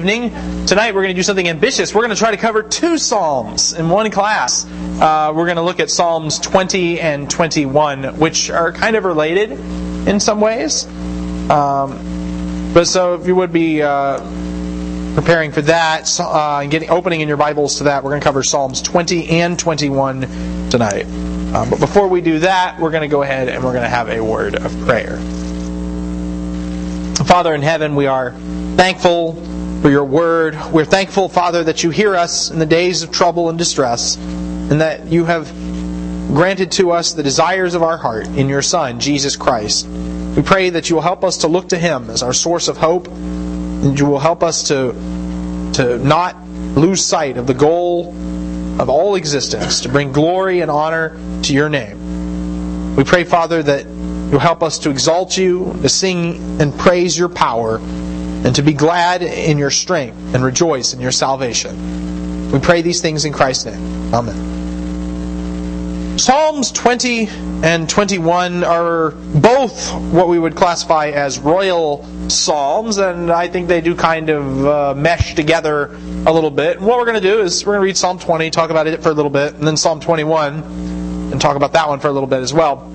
evening. Tonight we're going to do something ambitious. We're going to try to cover 2 Psalms in one class. We're going to look at Psalms 20 and 21, which are kind of related in some ways. But so if you would be preparing for that and opening in your Bibles to that, we're going to cover Psalms 20 and 21 tonight. But before we do that, we're going to go ahead and we're going to have a word of prayer. Father in heaven, we are thankful for your word. We're thankful, Father, that you hear us in the days of trouble and distress, and that you have granted to us the desires of our heart in your Son, Jesus Christ. We pray that you will help us to look to Him as our source of hope, and you will help us to not lose sight of the goal of all existence, to bring glory and honor to your name. We pray, Father, that you'll help us to exalt you, to sing and praise your power, and to be glad in your strength and rejoice in your salvation. We pray these things in Christ's name. Amen. Psalms 20 and 21 are both what we would classify as royal psalms, and I think they do kind of mesh together a little bit. And what we're going to do is we're going to read Psalm 20, talk about it for a little bit, and then Psalm 21, and talk about that one for a little bit as well.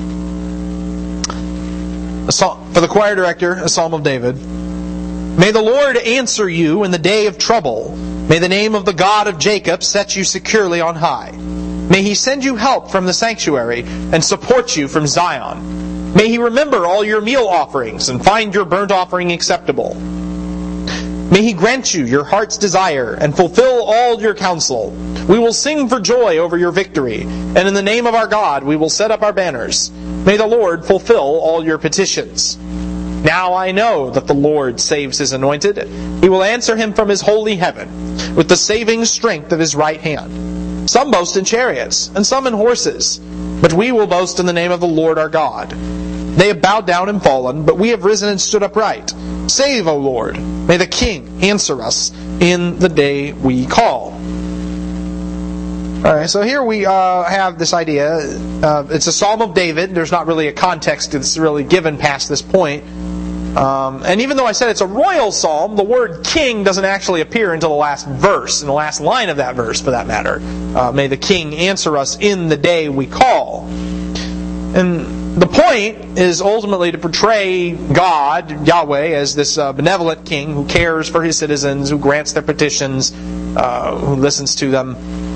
For the choir director, a Psalm of David. May the Lord answer you in the day of trouble. May the name of the God of Jacob set you securely on high. May He send you help from the sanctuary and support you from Zion. May He remember all your meal offerings and find your burnt offering acceptable. May He grant you your heart's desire and fulfill all your counsel. We will sing for joy over your victory, and in the name of our God we will set up our banners. May the Lord fulfill all your petitions. Now I know that the Lord saves His anointed. He will answer him from His holy heaven with the saving strength of His right hand. Some boast in chariots, and some in horses, but we will boast in the name of the Lord our God. They have bowed down and fallen, but we have risen and stood upright. Save, O Lord. May the King answer us in the day we call. Alright, so here we have this idea. It's a Psalm of David. There's not really a context that's really given past this point. And even though I said it's a royal psalm, the word king doesn't actually appear until the last verse, in the last line of that verse for that matter. May the King answer us in the day we call. And the point is ultimately to portray God, Yahweh, as this benevolent king who cares for his citizens, who grants their petitions, who listens to them.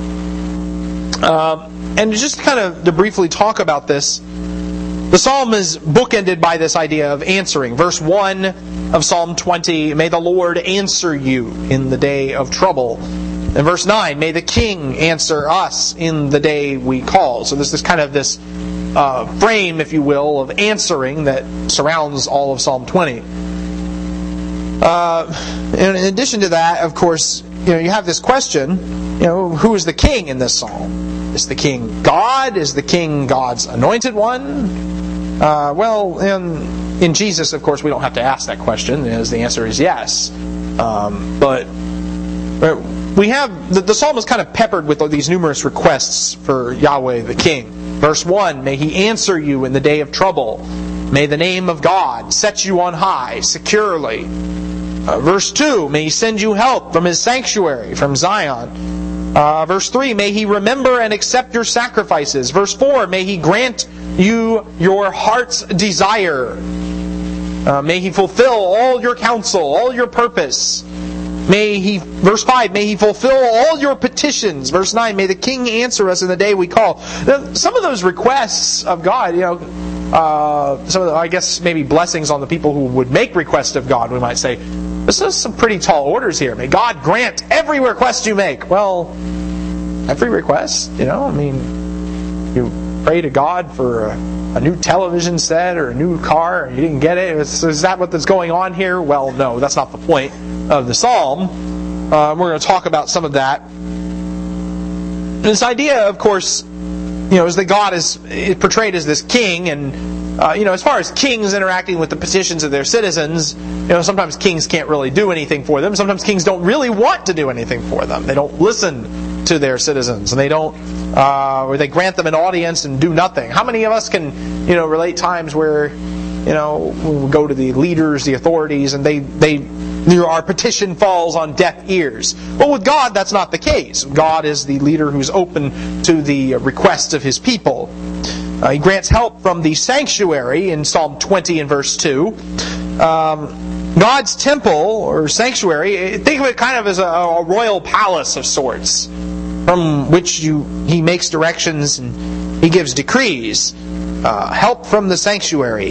And just kind of to briefly talk about this, the psalm is bookended by this idea of answering. Verse 1 of Psalm 20, may the Lord answer you in the day of trouble. And verse 9, may the King answer us in the day we call. So this is kind of this frame, if you will, of answering that surrounds all of Psalm 20. And in addition to that, of course, you have this question, who is the king in this psalm? Is the king God? Is the king God's anointed one? Well, in Jesus, of course, we don't have to ask that question, as the answer is yes. But we have the psalm is kind of peppered with these numerous requests for Yahweh the King. Verse 1, may He answer you in the day of trouble. May the name of God set you on high, securely. Verse 2, may He send you help from His sanctuary, from Zion. Verse 3, may He remember and accept your sacrifices. Verse 4, may He grant you your heart's desire. May He fulfill all your counsel, all your purpose. Verse 5, may He fulfill all your petitions. Verse 9, may the King answer us in the day we call. Now, some of those requests of God, some of the, I guess, maybe blessings on the people who would make requests of God, we might say, this is some pretty tall orders here. May God grant every request you make. Well, every request, you pray to God for a new television set or a new car and you didn't get it. Is that what's going on here? Well, no, that's not the point of the psalm. We're going to talk about some of that. This idea, of course, is that God is portrayed as this king, and as far as kings interacting with the petitions of their citizens, sometimes kings can't really do anything for them. Sometimes kings don't really want to do anything for them. They don't listen to their citizens, and they don't, or they grant them an audience and do nothing. How many of us can, relate times where, we go to the leaders, the authorities, and they our petition falls on deaf ears. Well, with God, that's not the case. God is the leader who's open to the requests of His people. He grants help from the sanctuary in Psalm 20 and verse 2. God's temple or sanctuary, think of it kind of as a royal palace of sorts, from which He makes directions and He gives decrees. Help from the sanctuary.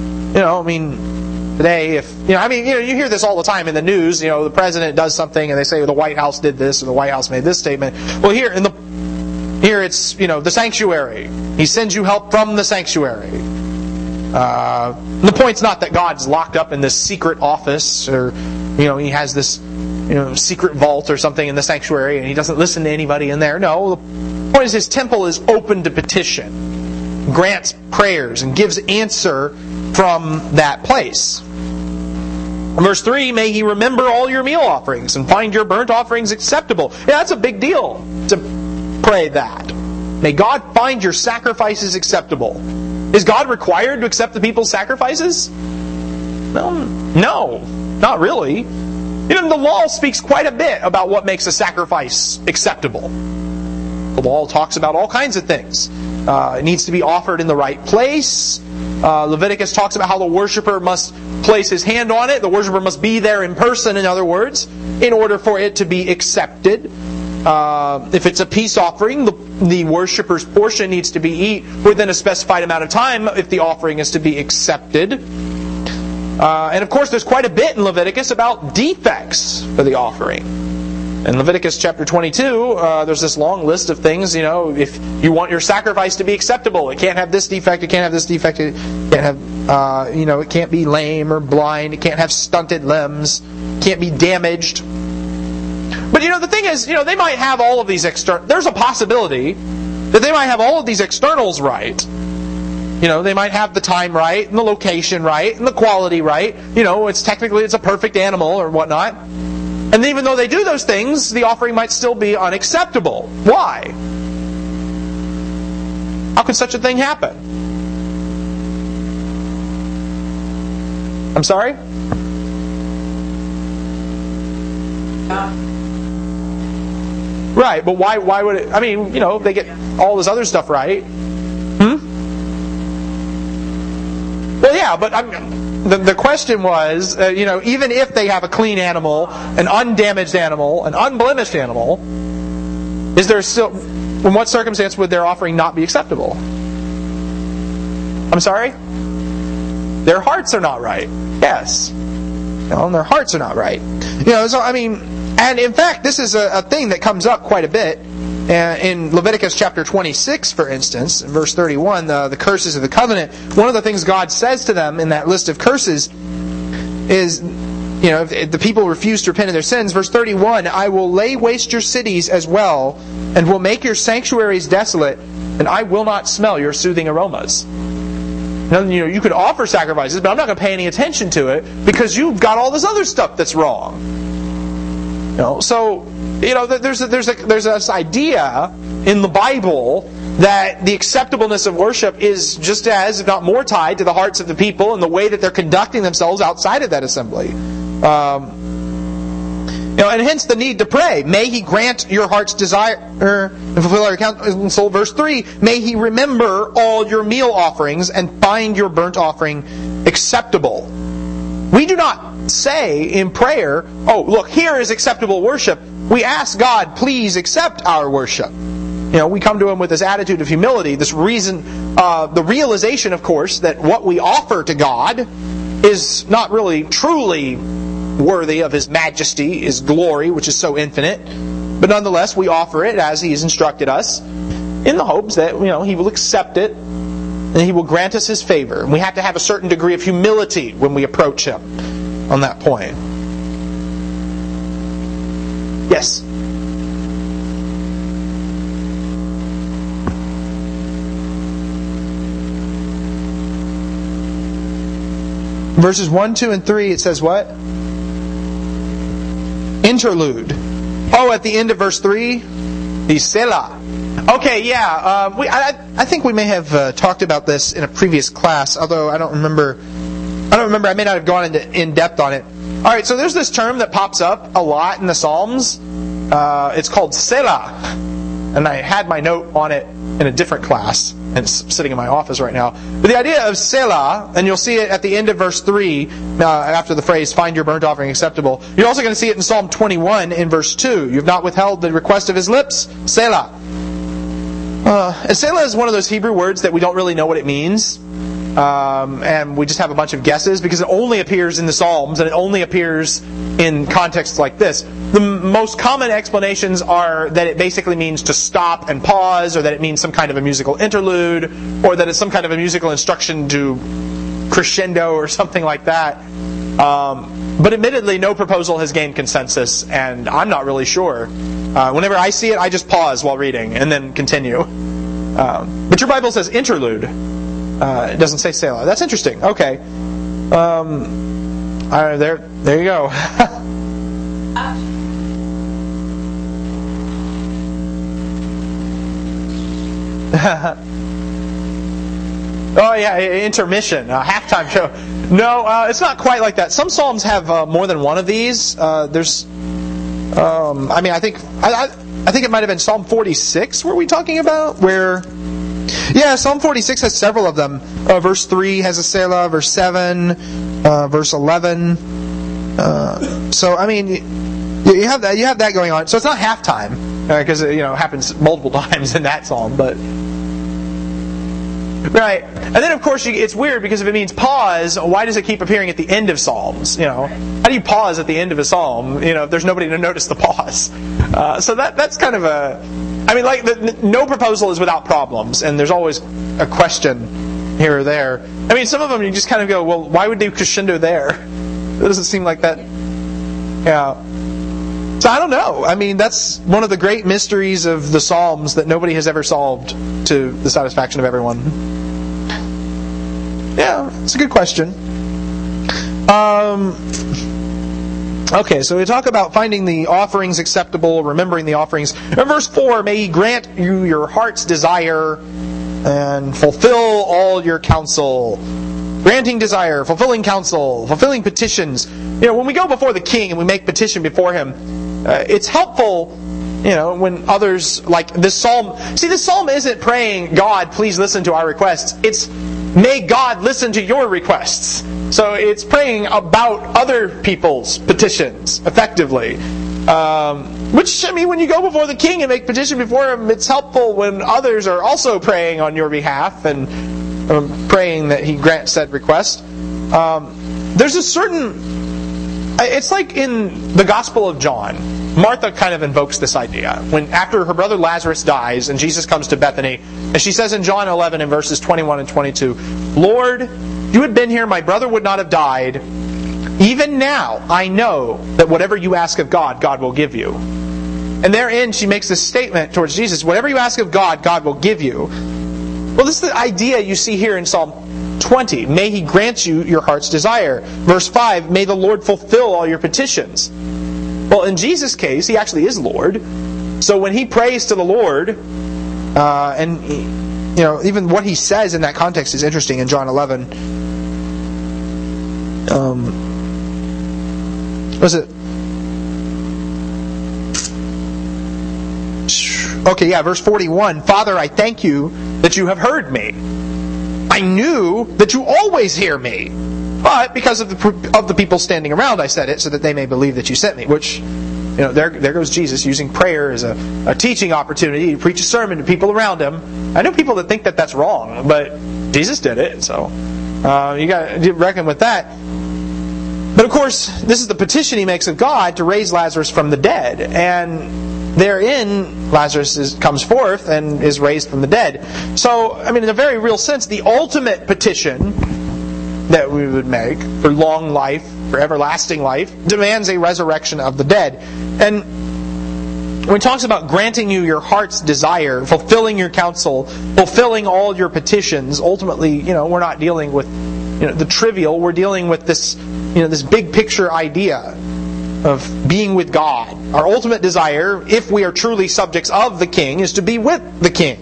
Today, you hear this all the time in the news. The president does something and they say the White House did this or the White House made this statement. Well, here it's the sanctuary. He sends you help from the sanctuary. The point's not that God's locked up in this secret office or He has this secret vault or something in the sanctuary and He doesn't listen to anybody in there. No, the point is His temple is open to petition, grants prayers, and gives answer from that place. Verse 3, may He remember all your meal offerings and find your burnt offerings acceptable. Yeah, that's a big deal to pray that. May God find your sacrifices acceptable. Is God required to accept the people's sacrifices? Well, no, not really. The law speaks quite a bit about what makes a sacrifice acceptable. The law talks about all kinds of things. It needs to be offered in the right place. Leviticus talks about how the worshiper must place his hand on it. The worshiper must be there in person, in other words, in order for it to be accepted. If it's a peace offering, the worshiper's portion needs to be eaten within a specified amount of time if the offering is to be accepted. And of course, there's quite a bit in Leviticus about defects for the offering. In Leviticus chapter 22, there's this long list of things, if you want your sacrifice to be acceptable, it can't have this defect, it can't have this defect, it can't have, it can't be lame or blind, it can't have stunted limbs, it can't be damaged. But the thing is, they might have all of these there's a possibility that they might have all of these externals right. They might have the time right, and the location right, and the quality right. It's a perfect animal or whatnot. And even though they do those things, the offering might still be unacceptable. Why? How could such a thing happen? I'm sorry? Right, but why would it... they get all this other stuff right. Well, yeah, but the question was, even if they have a clean animal, an undamaged animal, an unblemished animal, is there still... In what circumstance would their offering not be acceptable? I'm sorry? Their hearts are not right. Yes. Their hearts are not right. And in fact, this is a thing that comes up quite a bit. In Leviticus chapter 26, for instance, in verse 31, the curses of the covenant, one of the things God says to them in that list of curses is, if the people refuse to repent of their sins, verse 31, I will lay waste your cities as well, and will make your sanctuaries desolate, and I will not smell your soothing aromas. You could offer sacrifices, but I'm not going to pay any attention to it, because you've got all this other stuff that's wrong. There's this idea in the Bible that the acceptableness of worship is just as, if not more, tied to the hearts of the people and the way that they're conducting themselves outside of that assembly. And hence the need to pray. May He grant your heart's desire and fulfill your counsel. Verse 3, may He remember all your meal offerings and find your burnt offering acceptable. We do not say in prayer, oh, look, here is acceptable worship. We ask God, please accept our worship. We come to Him with this attitude of humility, this reason, the realization, of course, that what we offer to God is not really truly worthy of His majesty, His glory, which is so infinite. But nonetheless, we offer it as He has instructed us, in the hopes that He will accept it and He will grant us His favor. And we have to have a certain degree of humility when we approach Him on that point. Yes? Verses 1, 2, and 3, it says what? Interlude. Oh, at the end of verse 3, the Selah. Okay, yeah. I think we may have talked about this in a previous class, although I don't remember. I may not have gone in depth on it. Alright, so there's this term that pops up a lot in the Psalms. It's called Selah. And I had my note on it in a different class, and it's sitting in my office right now. But the idea of Selah, and you'll see it at the end of verse 3, after the phrase, find your burnt offering acceptable. You're also going to see it in Psalm 21 in verse 2. You've not withheld the request of his lips, Selah. And Selah is one of those Hebrew words that we don't really know what it means. And we just have a bunch of guesses because it only appears in the Psalms and it only appears in contexts like this. The most common explanations are that it basically means to stop and pause, or that it means some kind of a musical interlude, or that it's some kind of a musical instruction to crescendo or something like that. But admittedly, no proposal has gained consensus, and I'm not really sure. Whenever I see it, I just pause while reading and then continue. But your Bible says interlude. It doesn't say Selah. That's interesting. Okay. There you go. Oh yeah, intermission, halftime show. No, it's not quite like that. Some psalms have more than one of these. I think it might have been Psalm 46. Were we talking about where? Yeah, Psalm 46 has several of them. Verse 3 has a Selah. Verse 7, verse 11. So I mean, you have that. You have that going on. So it's not halftime because it happens multiple times in that psalm, but. Right. And then, of course, it's weird because if it means pause, why does it keep appearing at the end of Psalms? How do you pause at the end of a Psalm, if there's nobody to notice the pause? So that's kind of no proposal is without problems, and there's always a question here or there. Some of them you just kind of go, well, why would they crescendo there? It doesn't seem like that. Yeah. So I don't know. That's one of the great mysteries of the Psalms that nobody has ever solved to the satisfaction of everyone. Yeah, it's a good question. Okay, so we talk about finding the offerings acceptable, remembering the offerings. In verse 4, may He grant you your heart's desire and fulfill all your counsel. Granting desire, fulfilling counsel, fulfilling petitions. When we go before the king and we make petition before him, it's helpful, when others, like this psalm. See, this psalm isn't praying, God, please listen to our requests. It's, may God listen to your requests. So it's praying about other people's petitions, effectively. Which, when you go before the king and make petition before him, it's helpful when others are also praying on your behalf and praying that he grants said request. There's a certain... It's like in the Gospel of John. Martha kind of invokes this idea. When after her brother Lazarus dies and Jesus comes to Bethany, and she says in John 11 in verses 21 and 22, Lord, if you had been here, my brother would not have died. Even now, I know that whatever you ask of God, God will give you. And therein she makes this statement towards Jesus, whatever you ask of God, God will give you. Well, this is the idea you see here in Psalm 20. May He grant you your heart's desire. Verse 5, may the Lord fulfill all your petitions. Well, in Jesus' case, He actually is Lord. So when He prays to the Lord, and even what He says in that context is interesting in John 11. Was it? Okay, yeah, verse 41. Father, I thank you that you have heard me. I knew that you always hear me. But because of the people standing around, I said it so that they may believe that you sent me. Which, there goes Jesus using prayer as a teaching opportunity to preach a sermon to people around Him. I know people that think that that's wrong, but Jesus did it, so you got to reckon with that. But of course, this is the petition He makes of God to raise Lazarus from the dead. And therein, Lazarus comes forth and is raised from the dead. So, in a very real sense, the ultimate petition that we would make for long life, for everlasting life, demands a resurrection of the dead. And when it talks about granting you your heart's desire, fulfilling your counsel, fulfilling all your petitions, ultimately, we're not dealing with the trivial. We're dealing with this, this big picture idea of being with God. Our ultimate desire, if we are truly subjects of the King, is to be with the King.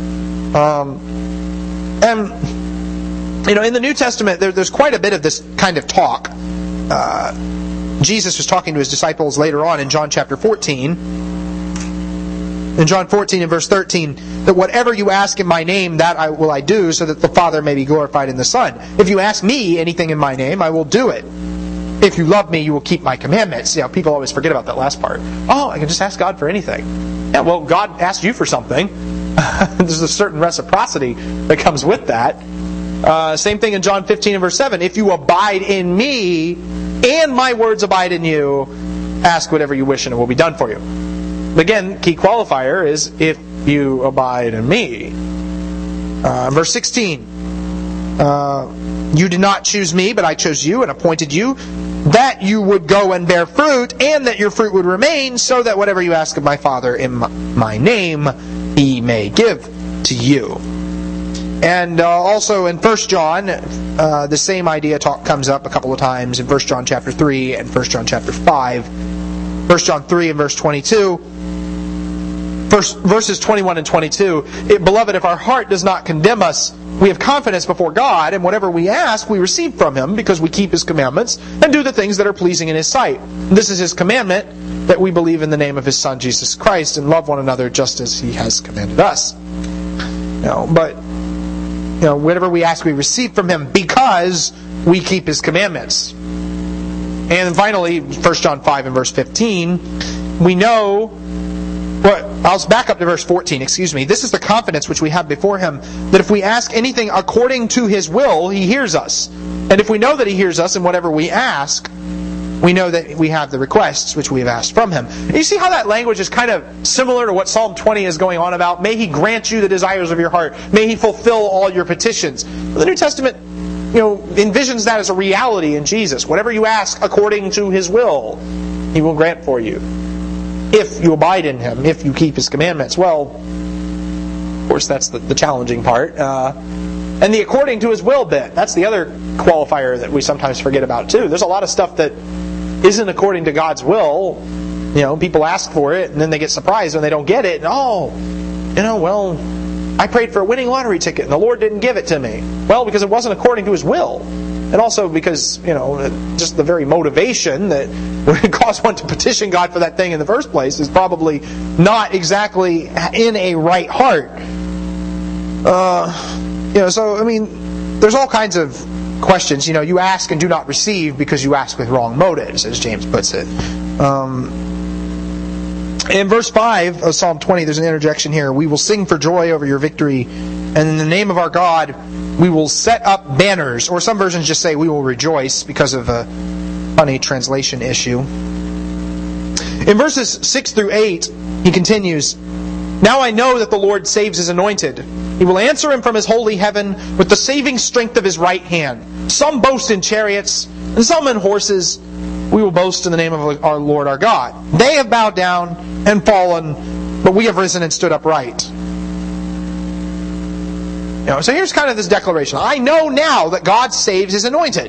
And in the New Testament, there's quite a bit of this kind of talk. Jesus was talking to his disciples later on in John chapter 14. In John 14 and verse 13, that whatever you ask in my name, that will I do, so that the Father may be glorified in the Son. If you ask me anything in my name, I will do it. If you love me, you will keep my commandments. You know, people always forget about that last part. Oh, I can just ask God for anything. Yeah, well, God asked you for something. There's a certain reciprocity that comes with that. Same thing in John 15 and verse 7. If you abide in me, and my words abide in you, ask whatever you wish and it will be done for you. Again, key qualifier is if you abide in me. Verse 16. You did not choose me, but I chose you and appointed you, that you would go and bear fruit, and that your fruit would remain, so that whatever you ask of my Father in my name, He may give to you. And also in 1 John, the same idea comes up a couple of times in 1 John chapter 3 and 1 John chapter 5. 1 John 3 and verse 22. Verses 21 and 22. Beloved, if our heart does not condemn us, we have confidence before God, and whatever we ask, we receive from Him, because we keep His commandments and do the things that are pleasing in His sight. This is His commandment, that we believe in the name of His Son, Jesus Christ, and love one another just as He has commanded us. Whatever we ask, we receive from Him because we keep His commandments. And finally, 1 John 5 and verse 15, we know... I'll back up to verse 14, This is the confidence which we have before Him, that if we ask anything according to His will, He hears us. And if we know that He hears us in whatever we ask, we know that we have the requests which we have asked from Him. And you see how that language is kind of similar to what Psalm 20 is going on about? May He grant you the desires of your heart. May He fulfill all your petitions. The New Testament envisions that as a reality in Jesus. Whatever you ask according to His will, He will grant for you. If you abide in Him, if you keep His commandments. Well, of course, that's the challenging part. And the according to His will bit, that's the other qualifier that we sometimes forget about too. There's a lot of stuff that isn't according to God's will. People ask for it, and then they get surprised when they don't get it. And I prayed for a winning lottery ticket, and the Lord didn't give it to me. Well, because it wasn't according to His will. And also because, just the very motivation that would cause one to petition God for that thing in the first place is probably not exactly in a right heart. There's all kinds of questions. You ask and do not receive because you ask with wrong motives, as James puts it. In verse 5 of Psalm 20, there's an interjection here. We will sing for joy over your victory, and in the name of our God, we will set up banners. Or some versions just say we will rejoice because of a funny translation issue. In verses 6 through 8, he continues, Now I know that the Lord saves His anointed. He will answer him from His holy heaven with the saving strength of His right hand. Some boast in chariots, and some in horses. We will boast in the name of our Lord our God. They have bowed down and fallen, but we have risen and stood upright. So here's kind of this declaration. I know now that God saves His anointed.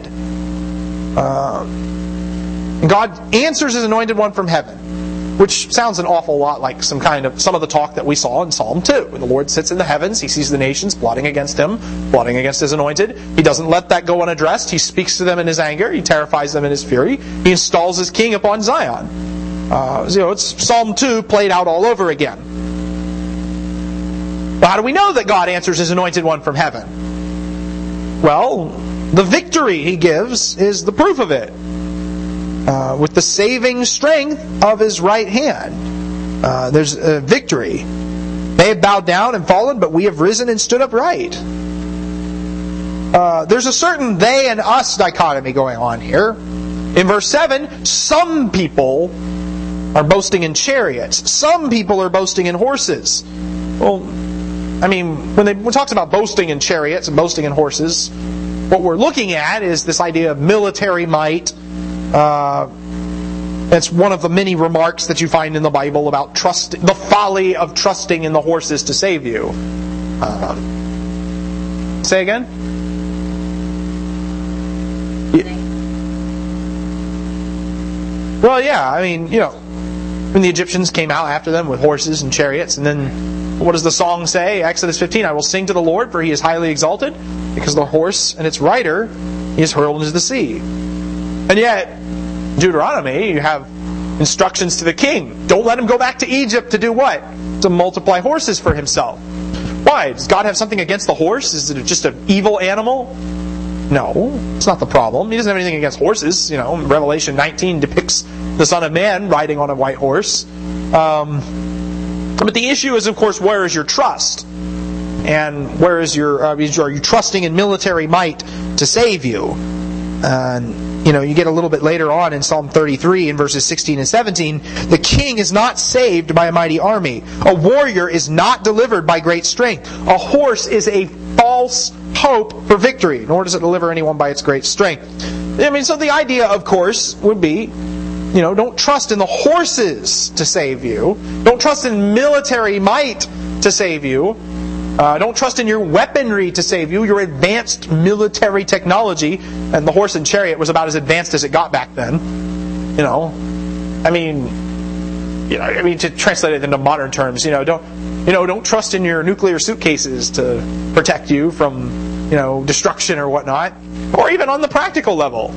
And God answers His anointed one from heaven, which sounds an awful lot like some of the talk that we saw in Psalm 2. When the Lord sits in the heavens, He sees the nations plotting against Him, plotting against His anointed. He doesn't let that go unaddressed. He speaks to them in His anger. He terrifies them in His fury. He installs His king upon Zion. It's Psalm 2 played out all over again. But how do we know that God answers His anointed one from heaven? Well, the victory He gives is the proof of it. With the saving strength of His right hand. There's a victory. They have bowed down and fallen, but we have risen and stood upright. There's a certain they and us dichotomy going on here. In verse 7, some people are boasting in chariots. Some people are boasting in horses. Well, when it talks about boasting in chariots and boasting in horses, what we're looking at is this idea of military might. That's one of the many remarks that you find in the Bible about the folly of trusting in the horses to save you. Say again? Well, yeah, when the Egyptians came out after them with horses and chariots, and then what does the song say? Exodus 15, I will sing to the Lord, for He is highly exalted, because the horse and its rider He is hurled into the sea. And yet, Deuteronomy, you have instructions to the king. Don't let him go back to Egypt to do what? To multiply horses for himself. Why? Does God have something against the horse? Is it just an evil animal? No, it's not the problem. He doesn't have anything against horses. Revelation 19 depicts the Son of Man riding on a white horse. But the issue is, of course, where is your trust? And where is are you trusting in military might to save you? You get a little bit later on in Psalm 33 in verses 16 and 17, the king is not saved by a mighty army. A warrior is not delivered by great strength. A horse is a false hope for victory, nor does it deliver anyone by its great strength. So the idea, of course, would be, don't trust in the horses to save you. Don't trust in military might to save you. Don't trust in your weaponry to save you, your advanced military technology. And the horse and chariot was about as advanced as it got back then. To translate it into modern terms, don't trust in your nuclear suitcases to protect you from, destruction or whatnot. Or even on the practical level.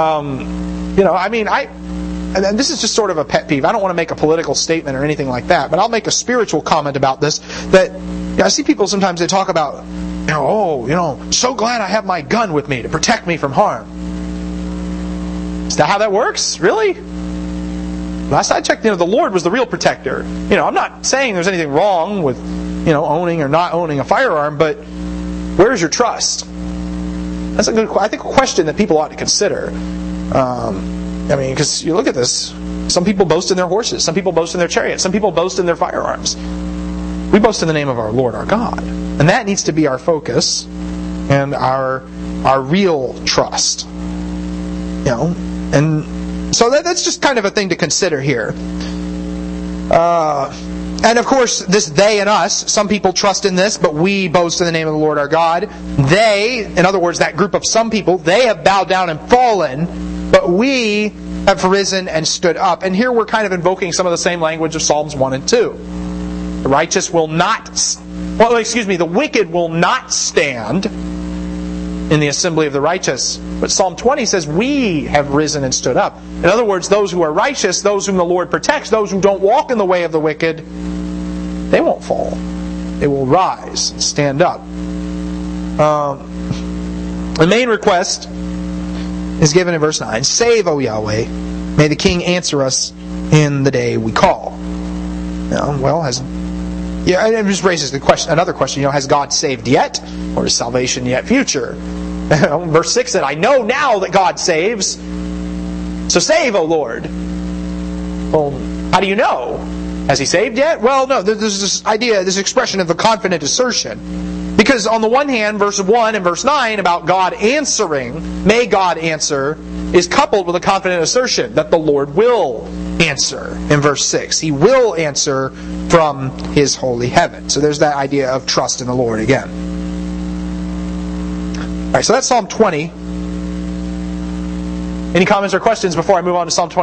And this is just sort of a pet peeve. I don't want to make a political statement or anything like that, but I'll make a spiritual comment about this. That I see people sometimes, they talk about, so glad I have my gun with me to protect me from harm. Is that how that works? Really? Last I checked, the Lord was the real protector. I'm not saying there's anything wrong with, owning or not owning a firearm, but where's your trust? That's a question that people ought to consider. Because you look at this, some people boast in their horses, some people boast in their chariots, some people boast in their firearms. We boast in the name of our Lord, our God. And that needs to be our focus and our real trust. And so that's just kind of a thing to consider here. And of course, this they and us, some people trust in this, but we boast in the name of the Lord our God. They, in other words, that group of some people, they have bowed down and fallen, but we have risen and stood up. And here we're kind of invoking some of the same language of Psalms 1 and 2. The wicked will not stand in the assembly of the righteous. But Psalm 20 says we have risen and stood up. In other words, those who are righteous, those whom the Lord protects, those who don't walk in the way of the wicked, they won't fall. They will rise and stand up. The main request is given in verse 9. Save, O Yahweh. May the King answer us in the day we call. It just raises another question. Has God saved yet? Or is salvation yet future? Verse 6 said, I know now that God saves. So save, O Lord. Well, how do you know? Has He saved yet? Well, no, there's this expression of a confident assertion. Because on the one hand, verse 1 and verse 9 about God answering, may God answer, is coupled with a confident assertion that the Lord will answer in verse 6. He will answer from His holy heaven. So there's that idea of trust in the Lord again. Alright, so that's Psalm 20. Any comments or questions before I move on to Psalm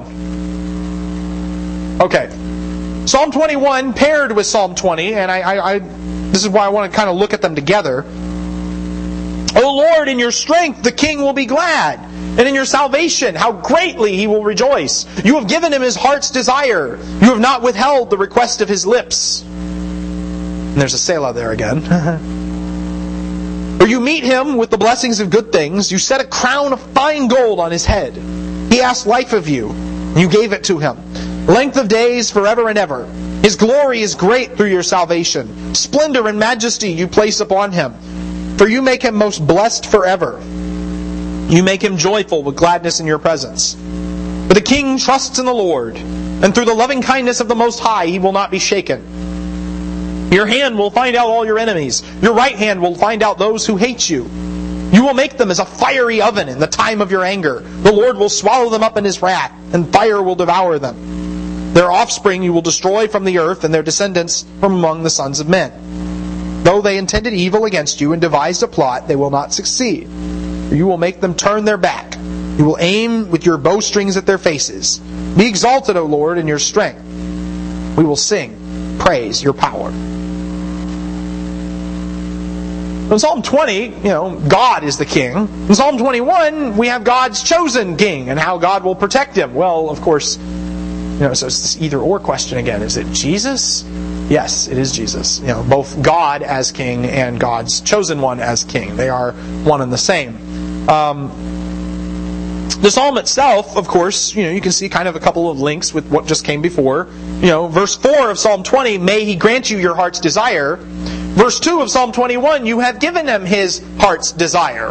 21? Okay. Psalm 21 paired with Psalm 20, and this is why I want to kind of look at them together. O Lord, in your strength the king will be glad, and in your salvation how greatly he will rejoice. You have given him his heart's desire. You have not withheld the request of his lips. And there's a Selah there again. For you meet him with the blessings of good things. You set a crown of fine gold on his head. He asked life of you, and you gave it to him. Length of days forever and ever. His glory is great through your salvation. Splendor and majesty you place upon him. For you make him most blessed forever. You make him joyful with gladness in your presence. For the king trusts in the Lord, and through the loving kindness of the Most High he will not be shaken. Your hand will find out all your enemies. Your right hand will find out those who hate you. You will make them as a fiery oven in the time of your anger. The Lord will swallow them up in His wrath, and fire will devour them. Their offspring you will destroy from the earth, and their descendants from among the sons of men. Though they intended evil against you and devised a plot, they will not succeed. For you will make them turn their back. You will aim with your bowstrings at their faces. Be exalted, O Lord, in your strength. We will sing, praise your power. In Psalm 20, God is the king. In Psalm 21, we have God's chosen king and how God will protect him. Well, of course, so it's this either-or question again. Is it Jesus? Yes, it is Jesus. Both God as king and God's chosen one as king. They are one and the same. The psalm itself, of course, you can see kind of a couple of links with what just came before. Verse 4 of Psalm 20, may He grant you your heart's desire. Verse 2 of Psalm 21, you have given him his heart's desire.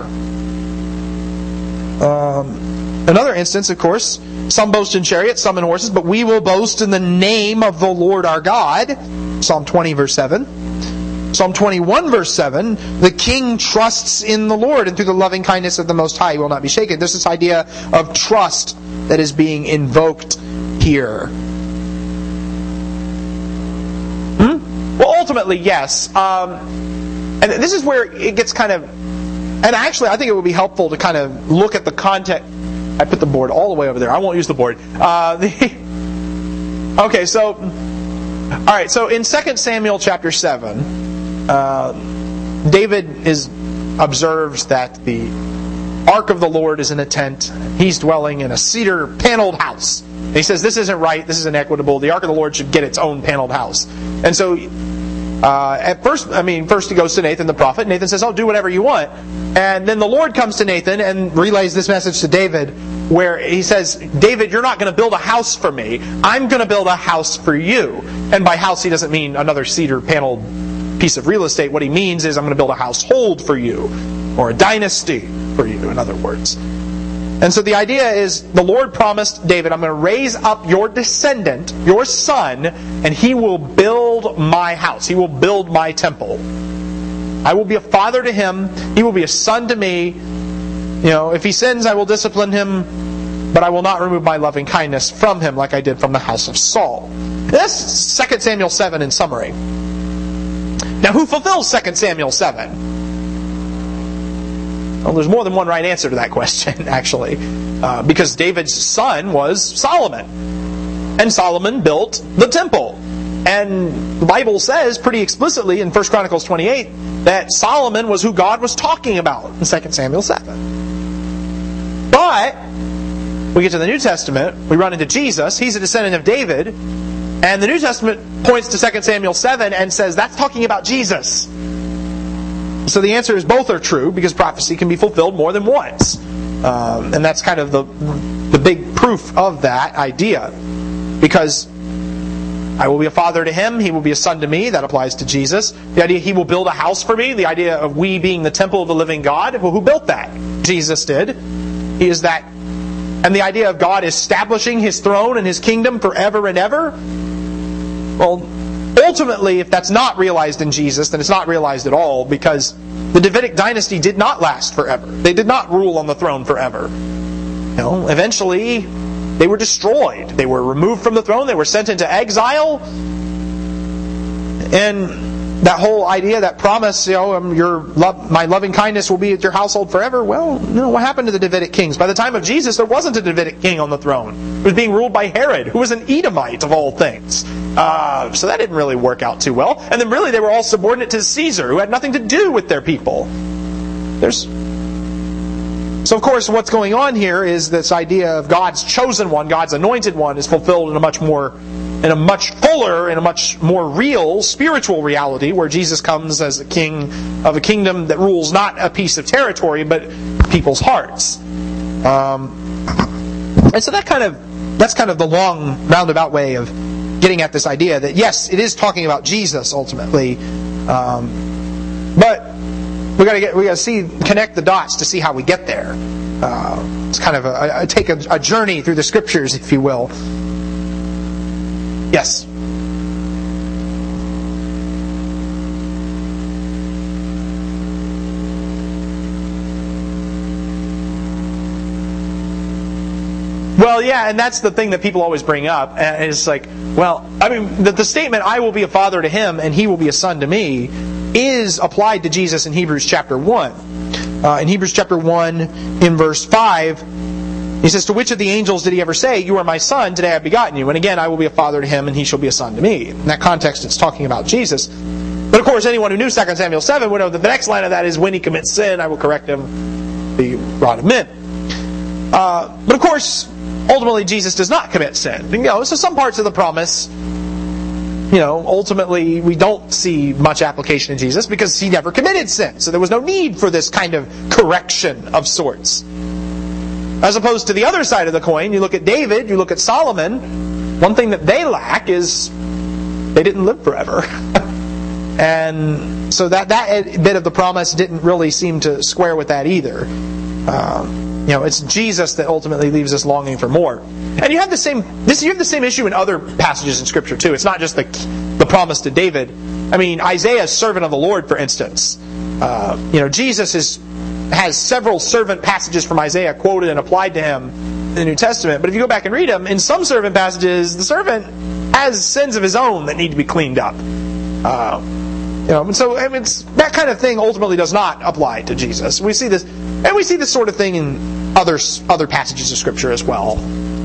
Another instance, of course, some boast in chariots, some in horses, but we will boast in the name of the Lord our God. Psalm 20, verse 7. Psalm 21, verse 7, the king trusts in the Lord, and through the loving kindness of the Most High he will not be shaken. There's this idea of trust that is being invoked here. Well, ultimately, yes. And this is where it gets kind of... And actually, I think it would be helpful to kind of look at the context. I put the board all the way over there. I won't use the board. Okay, so... Alright, so in 2 Samuel chapter 7, David observes that the ark of the Lord is in a tent. He's dwelling in a cedar paneled house. And he says, this isn't right, this isn't equitable. The ark of the Lord should get its own paneled house. And so, first he goes to Nathan the prophet. Nathan says, do whatever you want. And then the Lord comes to Nathan and relays this message to David, where he says, David, you're not going to build a house for me. I'm going to build a house for you. And by house, he doesn't mean another cedar paneled piece of real estate. What he means is, I'm going to build a household for you, or a dynasty for you, in other words. And so the idea is, the Lord promised David, I'm going to raise up your descendant, your son, and he will build my house. He will build my temple. I will be a father to him. He will be a son to me. If he sins, I will discipline him, but I will not remove my loving kindness from him like I did from the house of Saul. That's 2 Samuel 7 in summary. Now, who fulfills 2 Samuel 7? Well, there's more than one right answer to that question, actually. Because David's son was Solomon. And Solomon built the temple. And the Bible says pretty explicitly in 1 Chronicles 28 that Solomon was who God was talking about in 2 Samuel 7. But we get to the New Testament, we run into Jesus, he's a descendant of David, and the New Testament points to 2 Samuel 7 and says that's talking about Jesus. So the answer is both are true, because prophecy can be fulfilled more than once. And that's kind of the big proof of that idea. Because I will be a father to him, he will be a son to me, that applies to Jesus. The idea he will build a house for me, the idea of we being the temple of the living God, well, who built that? Jesus did. He is that. And the idea of God establishing his throne and his kingdom forever and ever, well, ultimately, if that's not realized in Jesus, then it's not realized at all, because the Davidic dynasty did not last forever. They did not rule on the throne forever. Eventually, they were destroyed. They were removed from the throne. They were sent into exile. And that whole idea, that promise, my loving kindness will be at your household forever. Well, what happened to the Davidic kings? By the time of Jesus, there wasn't a Davidic king on the throne. It was being ruled by Herod, who was an Edomite of all things. So that didn't really work out too well. And then really they were all subordinate to Caesar, who had nothing to do with their people. So of course what's going on here is this idea of God's chosen one, God's anointed one, is fulfilled in a much fuller, in a much more real spiritual reality, where Jesus comes as the king of a kingdom that rules not a piece of territory, but people's hearts. And so that's kind of the long roundabout way of getting at this idea that yes, it is talking about Jesus ultimately, but we got to connect the dots to see how we get there. It's kind of take a journey through the Scriptures, if you will. Yes. Well, yeah, and that's the thing that people always bring up. And it's like, the statement, I will be a father to him and he will be a son to me, is applied to Jesus in Hebrews chapter 1. In Hebrews chapter 1, in verse 5, he says, to which of the angels did he ever say, you are my son, today I have begotten you, and again I will be a father to him and he shall be a son to me. In that context it's talking about Jesus. But But of course, anyone who knew 2 Samuel 7 would know that the next line of that is, when he commits sin, I will correct him, the rod of men. But of course, ultimately Jesus does not commit sin. So some parts of the promise, ultimately we don't see much application in Jesus because he never committed sin. So there was no need for this kind of correction of sorts. As opposed to the other side of the coin, you look at David, you look at Solomon, one thing that they lack is they didn't live forever. And so that bit of the promise didn't really seem to square with that either. It's Jesus that ultimately leaves us longing for more. And you have the same issue in other passages in Scripture too. It's not just the promise to David. I mean, Isaiah, servant of the Lord, for instance. Jesus has several servant passages from Isaiah quoted and applied to him in the New Testament. But if you go back and read them, in some servant passages, the servant has sins of his own that need to be cleaned up. So it's that kind of thing ultimately does not apply to Jesus. We see this, and we see this sort of thing in other passages of Scripture as well.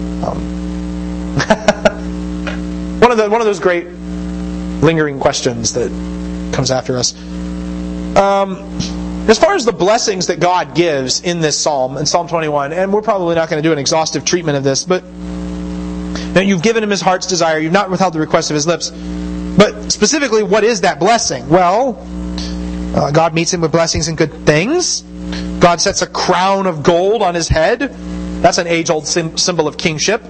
One of those great lingering questions that comes after us. As far as the blessings that God gives in this psalm, in Psalm 21, and we're probably not going to do an exhaustive treatment of this, but you've given him his heart's desire, you've not withheld the request of his lips. But specifically, what is that blessing? Well, God meets him with blessings and good things. God sets a crown of gold on his head. That's an age-old symbol of kingship.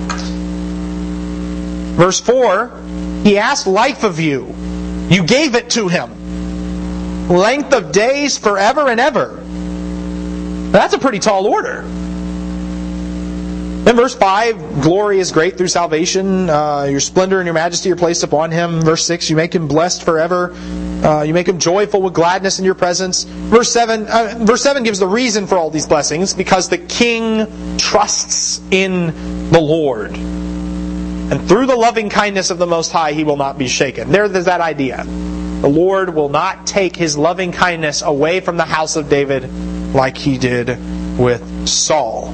Verse 4, he asked life of you. You gave it to him. Length of days forever and ever. That's a pretty tall order. Then verse 5, glory is great through salvation. Your splendor and your majesty are placed upon him. Verse 6, you make him blessed forever. You make him joyful with gladness in your presence. Verse 7 gives the reason for all these blessings, because the king trusts in the Lord. And through the loving kindness of the Most High, he will not be shaken. There's that idea. The Lord will not take his loving kindness away from the house of David like he did with Saul.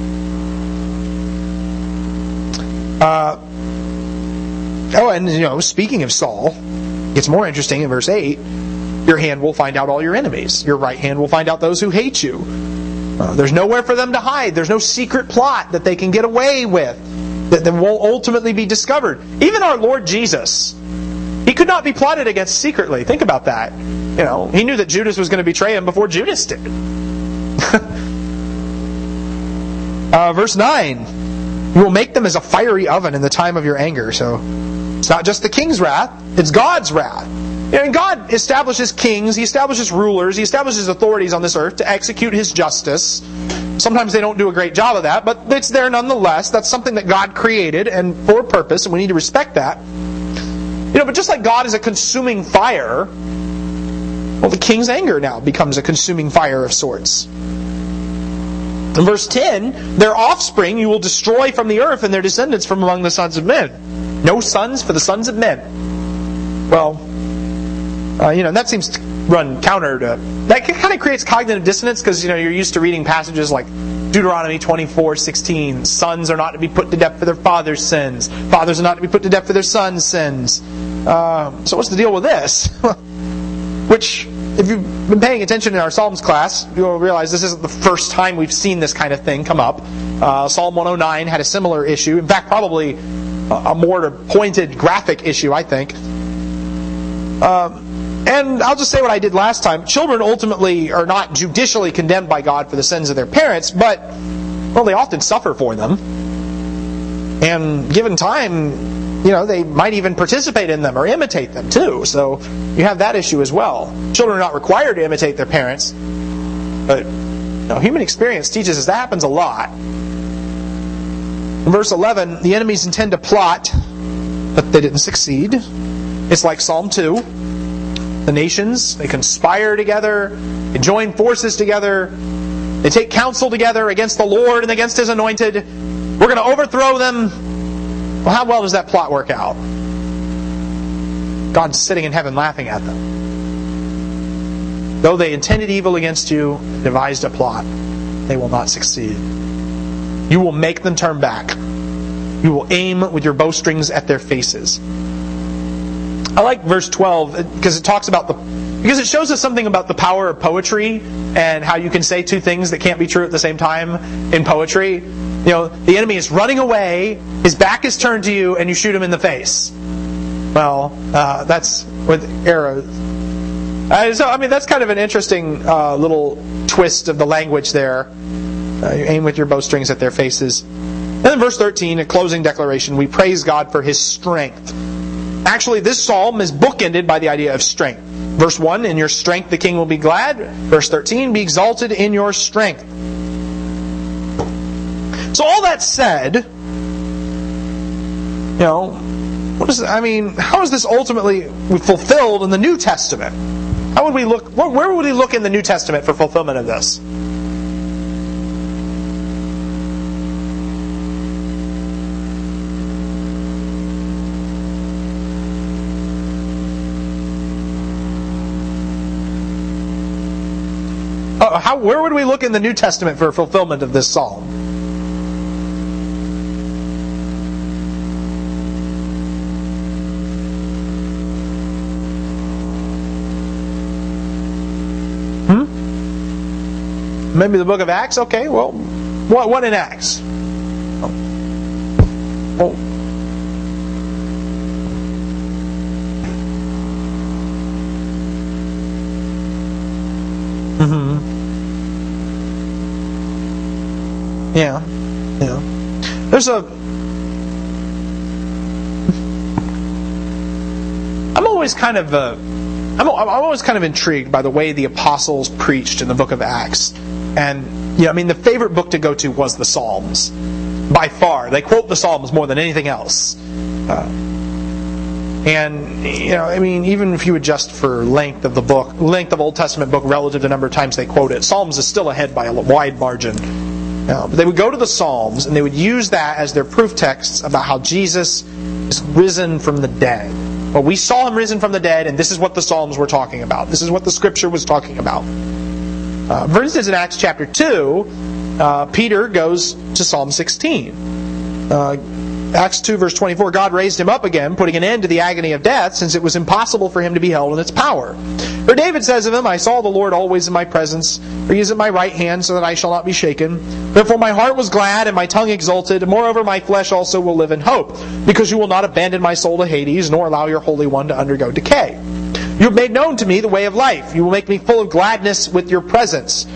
Speaking of Saul, it's more interesting in verse 8. Your hand will find out all your enemies. Your right hand will find out those who hate you. There's nowhere for them to hide. There's no secret plot that they can get away with that won't ultimately be discovered. Even our Lord Jesus, he could not be plotted against secretly. Think about that. He knew that Judas was going to betray him before Judas did. Verse 9. You will make them as a fiery oven in the time of your anger. So it's not just the king's wrath, it's God's wrath. And God establishes kings, he establishes rulers, he establishes authorities on this earth to execute his justice. Sometimes they don't do a great job of that, but it's there nonetheless. That's something that God created and for a purpose, and we need to respect that. But just like God is a consuming fire, well, the king's anger now becomes a consuming fire of sorts. In verse 10, their offspring you will destroy from the earth, and their descendants from among the sons of men. No sons for the sons of men. Well, that seems to run counter to... That kind of creates cognitive dissonance, because you're used to reading passages like Deuteronomy 24:16. Sons are not to be put to death for their father's sins. Fathers are not to be put to death for their sons' sins. So what's the deal with this? Which, if you've been paying attention in our Psalms class, you'll realize this isn't the first time we've seen this kind of thing come up. Psalm 109 had a similar issue. In fact, probably a more pointed graphic issue, I think. And I'll just say what I did last time. Children ultimately are not judicially condemned by God for the sins of their parents, but, they often suffer for them. And given time, they might even participate in them or imitate them too. So you have that issue as well. Children are not required to imitate their parents, but human experience teaches us that happens a lot. In verse 11, the enemies intend to plot, but they didn't succeed. It's like Psalm 2. The nations, they conspire together, they join forces together, they take counsel together against the Lord and against His anointed. We're going to overthrow them. Well, how well does that plot work out? God's sitting in heaven laughing at them. Though they intended evil against you, devised a plot, they will not succeed. You will make them turn back. You will aim with your bowstrings at their faces. I like verse 12 because it talks about because it shows us something about the power of poetry and how you can say two things that can't be true at the same time in poetry. The enemy is running away, his back is turned to you, and you shoot him in the face. Well, that's with arrows. So, that's kind of an interesting little twist of the language there. You aim with your bowstrings at their faces. And then verse 13, a closing declaration, we praise God for His strength. Actually, this psalm is bookended by the idea of strength. Verse 1, in your strength the king will be glad. Verse 13, be exalted in your strength. So all that said, how is this ultimately fulfilled in the New Testament? How would we look? Where would we look in the New Testament for fulfillment of this? Where would we look in the New Testament for fulfillment of this psalm? Maybe the book of Acts? Okay, well, what in Acts? Yeah. There's I'm always kind of intrigued by the way the apostles preached in the book of Acts. And the favorite book to go to was the Psalms. By far. They quote the Psalms more than anything else. Even if you adjust for length of Old Testament book relative to the number of times they quote it, Psalms is still ahead by a wide margin. But they would go to the Psalms and they would use that as their proof texts about how Jesus is risen from the dead. Well, we saw Him risen from the dead, and this is what the Psalms were talking about. This is what the Scripture was talking about. For instance, in Acts chapter 2, Peter goes to Psalm 16. Acts 2 verse 24, God raised Him up again, putting an end to the agony of death, since it was impossible for Him to be held in its power. For David says of Him, I saw the Lord always in my presence, for He is at my right hand, so that I shall not be shaken. Therefore my heart was glad, and my tongue exulted, and moreover my flesh also will live in hope, because you will not abandon my soul to Hades, nor allow your Holy One to undergo decay. You have made known to me the way of life. You will make me full of gladness with your presence.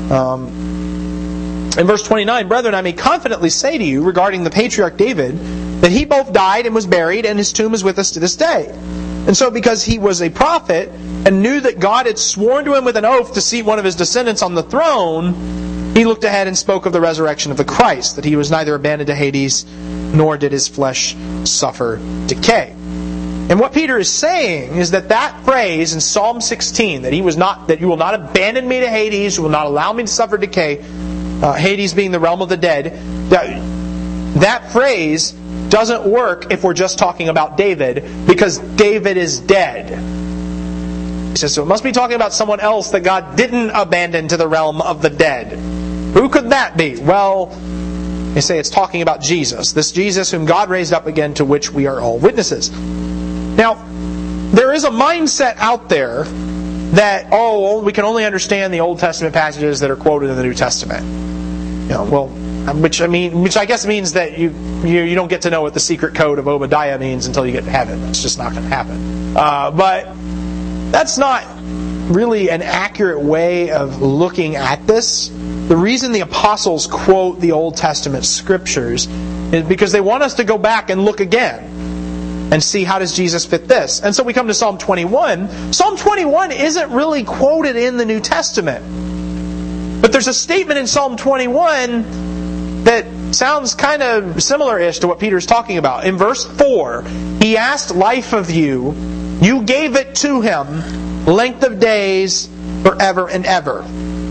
In verse 29, brethren, I may confidently say to you regarding the patriarch David, that he both died and was buried, and his tomb is with us to this day. And so because he was a prophet, and knew that God had sworn to him with an oath to seat one of his descendants on the throne, he looked ahead and spoke of the resurrection of the Christ, that he was neither abandoned to Hades, nor did his flesh suffer decay. And what Peter is saying is that phrase in Psalm 16, that you will not abandon me to Hades, you will not allow me to suffer decay, Hades being the realm of the dead, that phrase doesn't work if we're just talking about David, because David is dead. He says, so it must be talking about someone else that God didn't abandon to the realm of the dead. Who could that be? Well, they say it's talking about Jesus. This Jesus whom God raised up again, to which we are all witnesses. Now, there is a mindset out there that, we can only understand the Old Testament passages that are quoted in the New Testament. Which I guess means that you don't get to know what the secret code of Obadiah means until you get to heaven. That's just not going to happen. But that's not really an accurate way of looking at this. The reason the apostles quote the Old Testament scriptures is because they want us to go back and look again and see how does Jesus fit this. And so we come to Psalm 21. Psalm 21 isn't really quoted in the New Testament. But there's a statement in Psalm 21 that sounds kind of similar-ish to what Peter's talking about. In verse 4, He asked life of you, you gave it to Him, length of days forever and ever.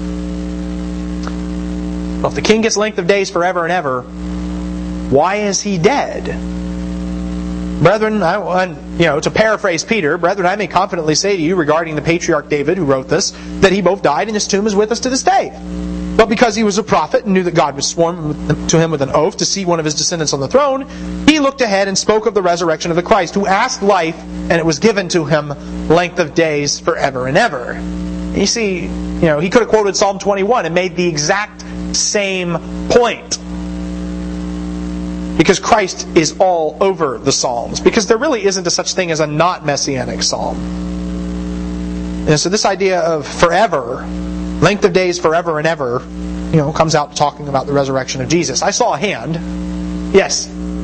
Well, if the king gets length of days forever and ever, why is he dead? Brethren, to paraphrase Peter, brethren, I may confidently say to you regarding the patriarch David who wrote this, that he both died and his tomb is with us to this day. But because he was a prophet and knew that God would sworn to him with an oath to seat one of his descendants on the throne, he looked ahead and spoke of the resurrection of the Christ, who asked life, and it was given to him length of days forever and ever. You see, he could have quoted Psalm 21 and made the exact same point. Because Christ is all over the Psalms. Because there really isn't a such thing as a not messianic psalm. And so this idea of forever, length of days forever and ever, comes out talking about the resurrection of Jesus. I saw a hand. Yes.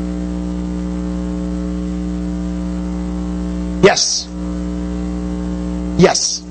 Yes. Yes.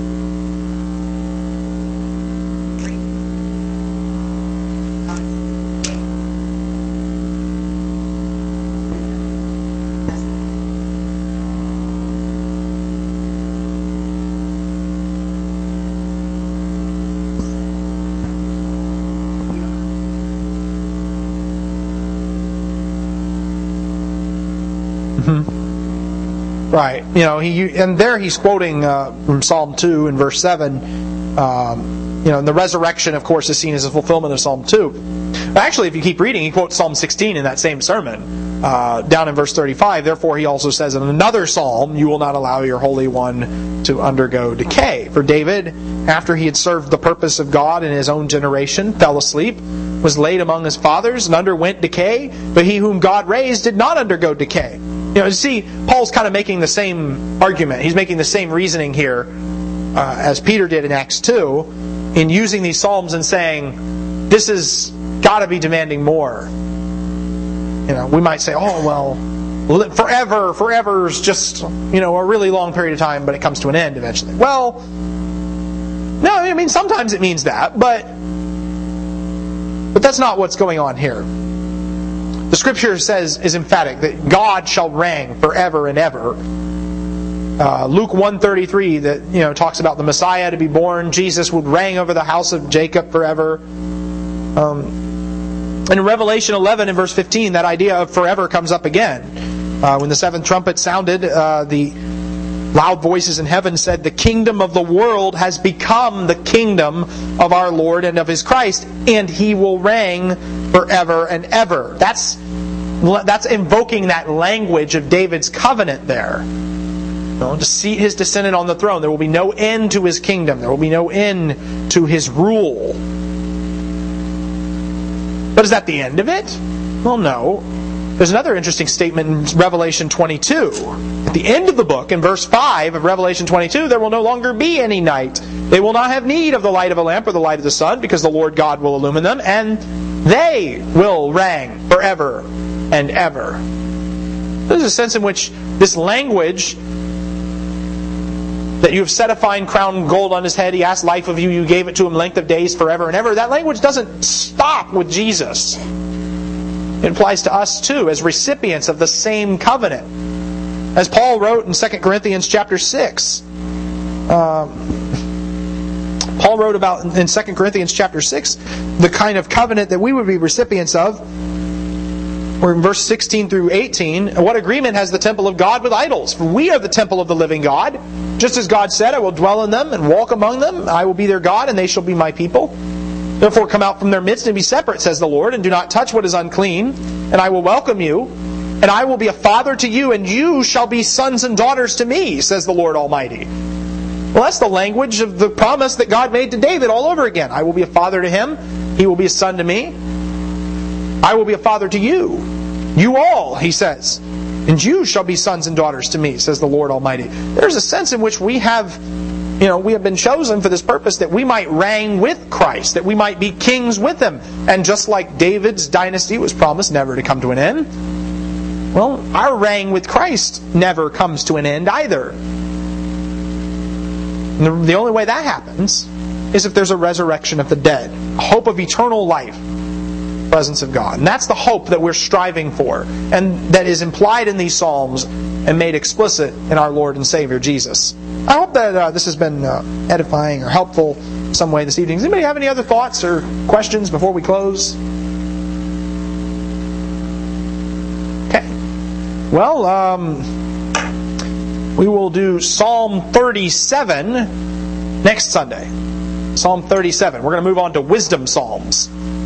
Right. And there he's quoting from Psalm 2 in verse 7. And the resurrection, of course, is seen as a fulfillment of Psalm 2. Actually, if you keep reading, he quotes Psalm 16 in that same sermon. Down in verse 35, therefore he also says in another psalm, you will not allow your Holy One to undergo decay. For David, after he had served the purpose of God in his own generation, fell asleep, was laid among his fathers, and underwent decay, but he whom God raised did not undergo decay. You see, Paul's kind of making the same argument. He's making the same reasoning here as Peter did in Acts 2 in using these psalms and saying, this has got to be demanding more. We might say, forever's just, a really long period of time, but it comes to an end eventually. Well, no, sometimes it means that, but that's not what's going on here. The Scripture is emphatic that God shall reign forever and ever. Luke 1:33 that talks about the Messiah to be born. Jesus would reign over the house of Jacob forever. And in Revelation 11 and verse 15, that idea of forever comes up again. When the seventh trumpet sounded, the loud voices in heaven said, "The kingdom of the world has become the kingdom of our Lord and of His Christ, and He will reign forever and ever." That's invoking that language of David's covenant there. To seat His descendant on the throne. There will be no end to His kingdom. There will be no end to His rule. But is that the end of it? Well, no. There's another interesting statement in Revelation 22. At the end of the book, in verse 5 of Revelation 22, there will no longer be any night. They will not have need of the light of a lamp or the light of the sun, because the Lord God will illumine them, and they will reign forever and ever. There's a sense in which this language that you have set a fine crown of gold on his head, he asked life of you, you gave it to him length of days forever and ever. That language doesn't stop with Jesus. It applies to us too, as recipients of the same covenant. As Paul wrote in 2 Corinthians chapter 6. Paul wrote about in 2 Corinthians chapter 6 the kind of covenant that we would be recipients of. Or in verse 16 through 18, what agreement has the temple of God with idols? For we are the temple of the living God. Just as God said, I will dwell in them and walk among them. I will be their God, and they shall be my people. Therefore come out from their midst and be separate, says the Lord, and do not touch what is unclean. And I will welcome you, and I will be a father to you, and you shall be sons and daughters to me, says the Lord Almighty. Well, that's the language of the promise that God made to David all over again. I will be a father to him. He will be a son to me. I will be a father to you. You all, he says. And you shall be sons and daughters to me, says the Lord Almighty. There's a sense in which we have been chosen for this purpose that we might reign with Christ, that we might be kings with Him. And just like David's dynasty was promised never to come to an end, well, our reign with Christ never comes to an end either. And the only way that happens is if there's a resurrection of the dead, a hope of eternal life, presence of God. And that's the hope that we're striving for, and that is implied in these Psalms and made explicit in our Lord and Savior Jesus. I hope that this has been edifying or helpful in some way this evening. Does anybody have any other thoughts or questions before we close? Okay. Well, we will do Psalm 37 next Sunday. Psalm 37. We're going to move on to wisdom psalms.